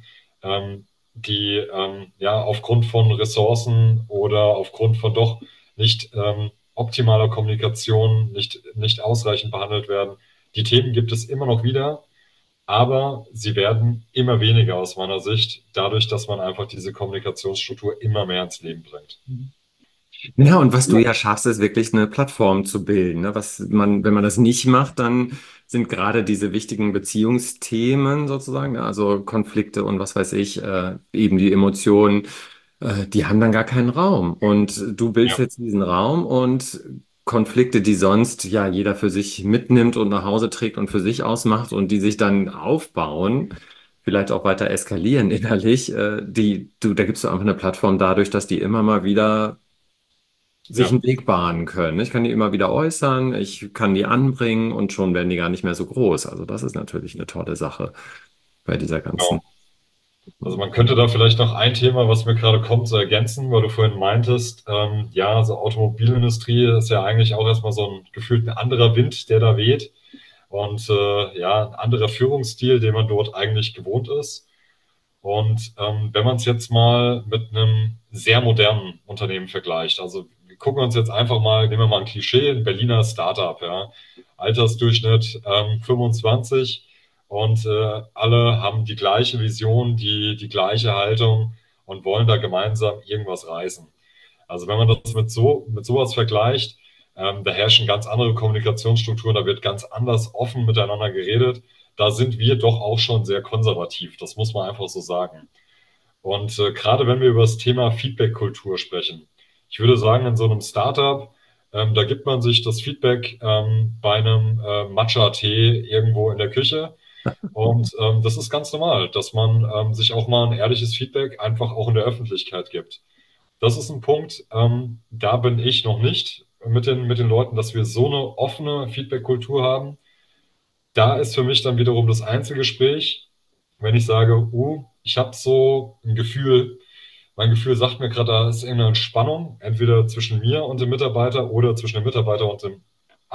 die ja aufgrund von Ressourcen oder aufgrund von doch nicht optimaler Kommunikation nicht ausreichend behandelt werden. Die Themen gibt es immer noch wieder, aber sie werden immer weniger aus meiner Sicht, dadurch, dass man einfach diese Kommunikationsstruktur immer mehr ins Leben bringt. Ja, und was du ja schaffst, ist wirklich eine Plattform zu bilden. Ne? Wenn man das nicht macht, dann sind gerade diese wichtigen Beziehungsthemen sozusagen, ne? Also Konflikte und was weiß ich, eben die Emotionen, die haben dann gar keinen Raum. Und du bildest Ja, jetzt diesen Raum und Konflikte, die sonst ja jeder für sich mitnimmt und nach Hause trägt und für sich ausmacht und die sich dann aufbauen, vielleicht auch weiter eskalieren innerlich, da gibst du einfach eine Plattform dadurch, dass die immer mal wieder sich ja, einen Weg bahnen können. Ich kann die immer wieder äußern, ich kann die anbringen und schon werden die gar nicht mehr so groß. Also das ist natürlich eine tolle Sache bei dieser ganzen. genau. Also man könnte da vielleicht noch ein Thema, was mir gerade kommt, so ergänzen, weil du vorhin meintest, ja, so Automobilindustrie ist ja eigentlich auch erstmal so ein gefühlt ein anderer Wind, der da weht und ja, ein anderer Führungsstil, den man dort eigentlich gewohnt ist. Und wenn man es jetzt mal mit einem sehr modernen Unternehmen vergleicht, also wir gucken uns jetzt einfach mal, nehmen wir mal ein Klischee, ein Berliner Startup, ja, Altersdurchschnitt 25 und alle haben die gleiche Vision, die gleiche Haltung und wollen da gemeinsam irgendwas reißen. Also wenn man das mit sowas vergleicht, da herrschen ganz andere Kommunikationsstrukturen, da wird ganz anders offen miteinander geredet. Da sind wir doch auch schon sehr konservativ. Das muss man einfach so sagen. Und gerade wenn wir über das Thema Feedback-Kultur sprechen, ich würde sagen, in so einem Startup, da gibt man sich das Feedback bei einem Matcha-Tee irgendwo in der Küche. Und das ist ganz normal, dass man sich auch mal ein ehrliches Feedback einfach auch in der Öffentlichkeit gibt. Das ist ein Punkt, da bin ich noch nicht mit den Leuten, dass wir so eine offene Feedback-Kultur haben. Da ist für mich dann wiederum das Einzelgespräch, wenn ich sage, ich habe so ein Gefühl, mein Gefühl sagt mir gerade, da ist irgendeine Spannung, entweder zwischen mir und dem Mitarbeiter oder zwischen dem Mitarbeiter und dem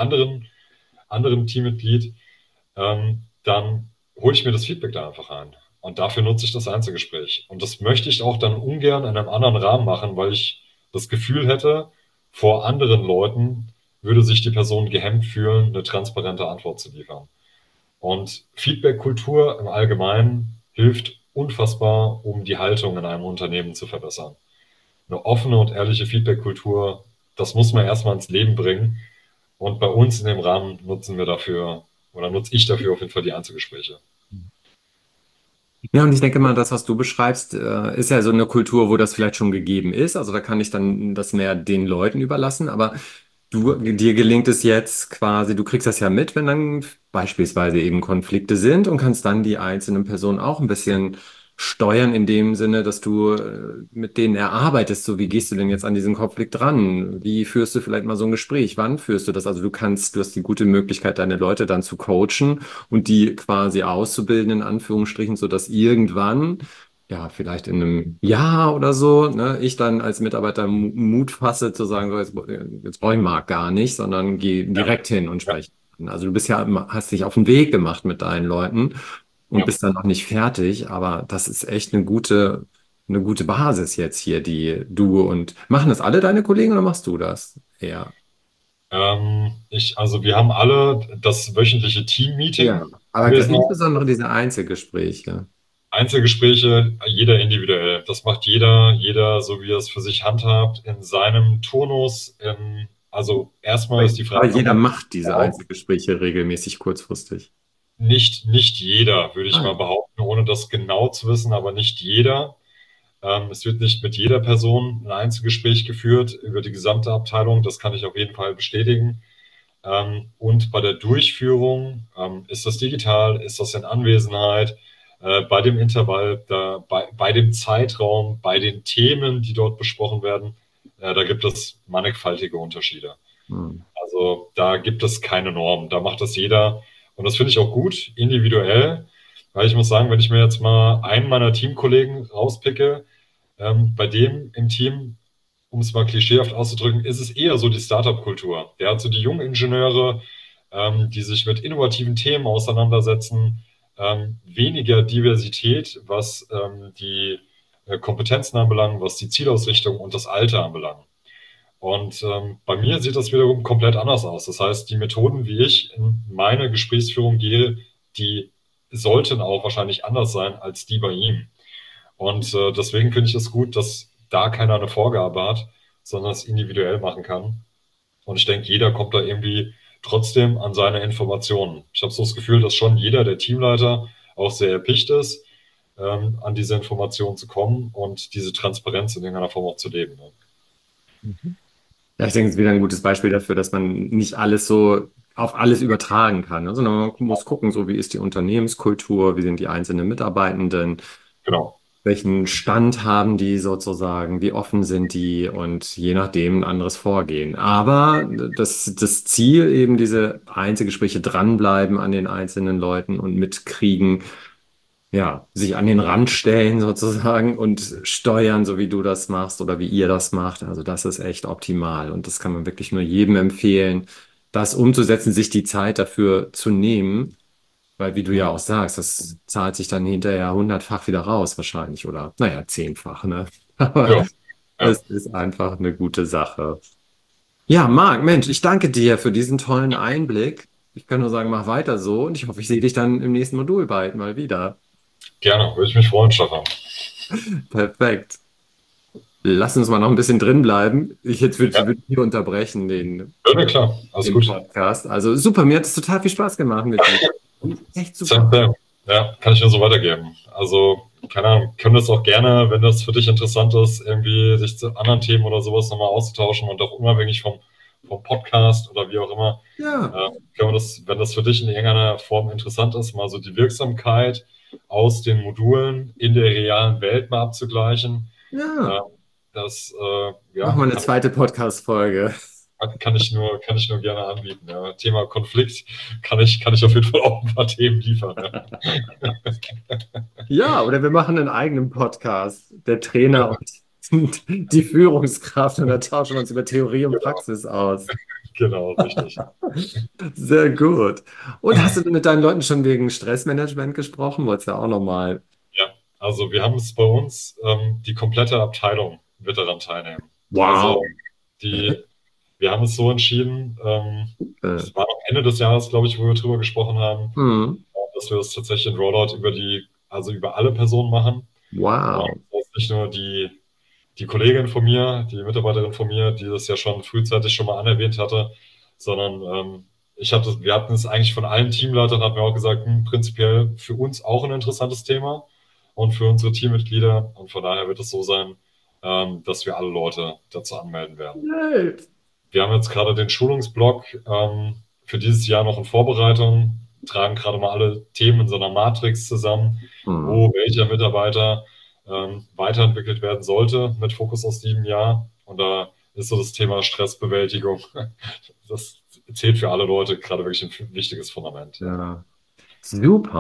anderen Teammitglied, dann hole ich mir das Feedback da einfach ein. Und dafür nutze ich das Einzelgespräch. Und das möchte ich auch dann ungern in einem anderen Rahmen machen, weil ich das Gefühl hätte, vor anderen Leuten würde sich die Person gehemmt fühlen, eine transparente Antwort zu liefern. Und Feedback-Kultur im Allgemeinen hilft unfassbar, um die Haltung in einem Unternehmen zu verbessern. Eine offene und ehrliche Feedback-Kultur, das muss man erstmal ins Leben bringen. Und bei uns in dem Rahmen nutzen wir dafür, oder nutze ich dafür auf jeden Fall die Einzelgespräche. Ja, und ich denke mal, das, was du beschreibst, ist ja so eine Kultur, wo das vielleicht schon gegeben ist. Also da kann ich dann das mehr den Leuten überlassen. Aber dir gelingt es jetzt quasi, du kriegst das ja mit, wenn dann beispielsweise eben Konflikte sind und kannst dann die einzelnen Personen auch ein bisschen steuern in dem Sinne, dass du mit denen erarbeitest, so wie gehst du denn jetzt an diesen Konflikt ran? Wie führst du vielleicht mal so ein Gespräch? Wann führst du das? Also du hast die gute Möglichkeit, deine Leute dann zu coachen und die quasi auszubilden, in Anführungsstrichen, sodass irgendwann ja, vielleicht in einem Jahr oder so, ne, ich dann als Mitarbeiter Mut fasse zu sagen, so, jetzt brauche ich Marc gar nicht, sondern gehe Ja, direkt hin und ja, spreche. Also du bist ja, hast dich auf den Weg gemacht mit deinen Leuten und ja. bist dann noch nicht fertig, aber das ist echt eine gute Basis jetzt hier, die du und machen das alle deine Kollegen oder machst du das? Ja. Also wir haben alle das wöchentliche Ja, Team-Meeting. aber insbesondere diese Einzelgespräche. Einzelgespräche, jeder individuell. Das macht jeder so, wie er es für sich handhabt, in seinem Turnus. Also erstmal ist die Aber Frage jeder nochmal, macht diese Einzelgespräche regelmäßig kurzfristig. nicht jeder, würde ich Ah, mal ja. behaupten, ohne das genau zu wissen, aber nicht jeder. Es wird nicht mit jeder Person ein Einzelgespräch geführt über die gesamte Abteilung. Das kann ich auf jeden Fall bestätigen. Und bei der Durchführung, ist das digital, ist das in Anwesenheit, bei dem Intervall, bei dem Zeitraum, bei den Themen, die dort besprochen werden, da gibt es mannigfaltige Unterschiede. Hm. Also da gibt es keine Norm, da macht das jeder. Und das finde ich auch gut, individuell, weil ich muss sagen, wenn ich mir jetzt mal einen meiner Teamkollegen rauspicke, bei dem im Team, um es mal klischeehaft auszudrücken, ist es eher so die Startup-Kultur. Der hat so die jungen Ingenieure, die sich mit innovativen Themen auseinandersetzen, weniger Diversität, was die Kompetenzen anbelangt, was die Zielausrichtung und das Alter anbelangt. Und bei mir sieht das wiederum komplett anders aus. Das heißt, die Methoden, wie ich in meine Gesprächsführung gehe, die sollten auch wahrscheinlich anders sein als die bei ihm. Und deswegen finde ich es gut, dass da keiner eine Vorgabe hat, sondern es individuell machen kann. Und ich denke, jeder kommt da irgendwie trotzdem an seine Informationen. Ich habe so das Gefühl, dass schon jeder der Teamleiter auch sehr erpicht ist, an diese Informationen zu kommen und diese Transparenz in irgendeiner Form auch zu leben. Ne? Ja, ich denke, es ist wieder ein gutes Beispiel dafür, dass man nicht alles so auf alles übertragen kann, ne? Sondern man muss gucken, so wie ist die Unternehmenskultur, wie sind die einzelnen Mitarbeitenden, Genau. welchen Stand haben die sozusagen, wie offen sind die und je nachdem ein anderes Vorgehen. Aber das Ziel, eben diese Einzelgespräche dranbleiben an den einzelnen Leuten und mitkriegen, ja, sich an den Rand stellen sozusagen und steuern, so wie du das machst oder wie ihr das macht. Also das ist echt optimal und das kann man wirklich nur jedem empfehlen, das umzusetzen, sich die Zeit dafür zu nehmen, weil wie du ja auch sagst, das zahlt sich dann hinterher hundertfach wieder raus wahrscheinlich oder naja, zehnfach, ne? Aber Ja, ja. es ist einfach eine gute Sache. Ja, Marc, Mensch, ich danke dir für diesen tollen Einblick. Ich kann nur sagen, mach weiter so und ich hoffe, ich sehe dich dann im nächsten Modul bald mal wieder. Gerne, würde ich mich freuen, Stefan. Perfekt. Lass uns mal noch ein bisschen drin bleiben. Ja, Würd hier unterbrechen, ja, nee, klar, alles den gut. Podcast. Also super, mir hat es total viel Spaß gemacht mit dir. Echt Same, super. same. Ja, kann ich nur so weitergeben. Also, keine Ahnung, können das auch gerne, wenn das für dich interessant ist, irgendwie sich zu anderen Themen oder sowas nochmal auszutauschen und auch unabhängig vom Podcast oder wie auch immer, Ja, können wir das, wenn das für dich in irgendeiner Form interessant ist, mal so die Wirksamkeit aus den Modulen in der realen Welt mal abzugleichen. Äh, ja. Mach ja, mal eine zweite Podcast-Folge. kann ich nur gerne anbieten. Ja. Thema Konflikt kann ich auf jeden Fall auch ein paar Themen liefern. Ja. Ja, oder wir machen einen eigenen Podcast. Der Trainer und die Führungskraft und da tauschen wir uns über Theorie und Genau, Praxis aus. genau, richtig. Sehr gut. Und hast du denn mit deinen Leuten schon wegen Stressmanagement gesprochen? Wolltest du ja auch nochmal. Ja, also wir haben es bei uns, die komplette Abteilung wird daran teilnehmen. Also Wow. die, wir haben es so entschieden, Äh, es war noch Ende des Jahres, glaube ich, wo wir drüber gesprochen haben, hm. dass wir das tatsächlich in Rollout also über alle Personen machen. Und Wow. das ist nicht nur die Kollegin von mir, die Mitarbeiterin von mir, die das ja schon frühzeitig schon mal anerwähnt hatte, sondern wir hatten es eigentlich von allen Teamleitern, hatten wir auch gesagt, prinzipiell für uns auch ein interessantes Thema und für unsere Teammitglieder. Und von daher wird es so sein, dass wir alle Leute dazu anmelden werden. Great. Wir haben jetzt gerade den Schulungsblock für dieses Jahr noch in Vorbereitung, tragen gerade mal alle Themen in so einer Matrix zusammen, Hm. wo welcher Mitarbeiter weiterentwickelt werden sollte mit Fokus aus diesem Jahr. Und da ist so das Thema Stressbewältigung. Das zählt für alle Leute gerade wirklich ein wichtiges Fundament. Ja. Ja. Super.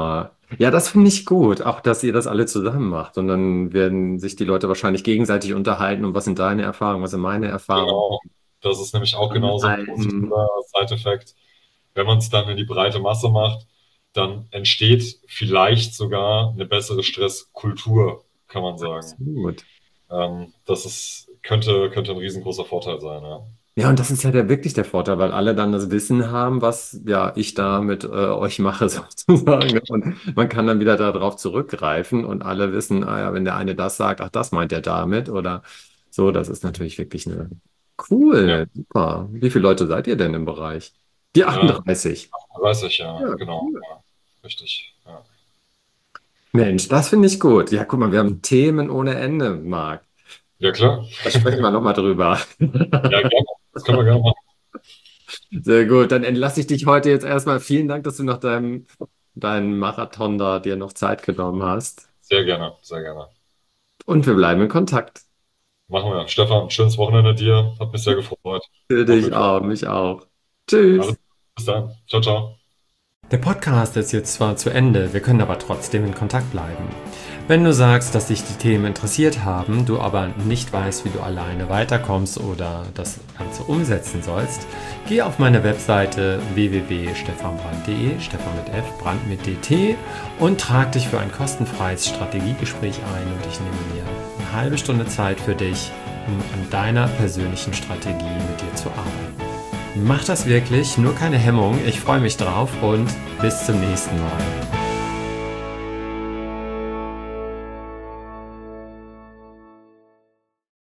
Ja, das finde ich gut, auch dass ihr das alle zusammen macht. Und dann werden sich die Leute wahrscheinlich gegenseitig unterhalten und was sind deine Erfahrungen, was sind meine Erfahrungen. Genau. Das ist nämlich auch genauso ein Anhalten. positiver Side-Effekt. Wenn man es dann in die breite Masse macht, dann entsteht vielleicht sogar eine bessere Stresskultur, kann man sagen. Absolut. Könnte ein riesengroßer Vorteil sein, ja. Ja, und das ist ja wirklich der Vorteil, weil alle dann das Wissen haben, was ja ich da mit euch mache sozusagen. Und man kann dann wieder darauf zurückgreifen und alle wissen, ah ja, wenn der eine das sagt, ach, das meint er damit oder so, das ist natürlich wirklich eine Ja, cool, super. Wie viele Leute seid ihr denn im Bereich? Die ja, 38. weiß ich, ja, Ja, genau. cool. Ja, richtig. Ja, Mensch, das finde ich gut. Ja, guck mal, wir haben Themen ohne Ende, Marc. ja klar. Da sprechen wir nochmal drüber. Ja, gerne. Das können wir gerne machen. Sehr gut, dann entlasse ich dich heute jetzt erstmal. Vielen Dank, dass du nach deinem Marathon da dir noch Zeit genommen hast. Sehr gerne, sehr gerne. Und wir bleiben in Kontakt. Machen wir. Stefan, schönes Wochenende dir. Hat mich sehr gefreut. Für Auf dich jeden Fall. auch, mich auch. Alles. Tschüss. Bis dann. Ciao, ciao. Der Podcast ist jetzt zwar zu Ende, wir können aber trotzdem in Kontakt bleiben. Wenn du sagst, dass dich die Themen interessiert haben, du aber nicht weißt, wie du alleine weiterkommst oder das Ganze umsetzen sollst, geh auf meine Webseite www.stefanbrand.de, Stefan mit F, Brand mit DT, und trag dich für ein kostenfreies Strategiegespräch ein und ich nehme mir eine halbe Stunde Zeit für dich, um an deiner persönlichen Strategie mit dir zu arbeiten. Mach das wirklich, nur keine Hemmung. Ich freue mich drauf und bis zum nächsten Mal.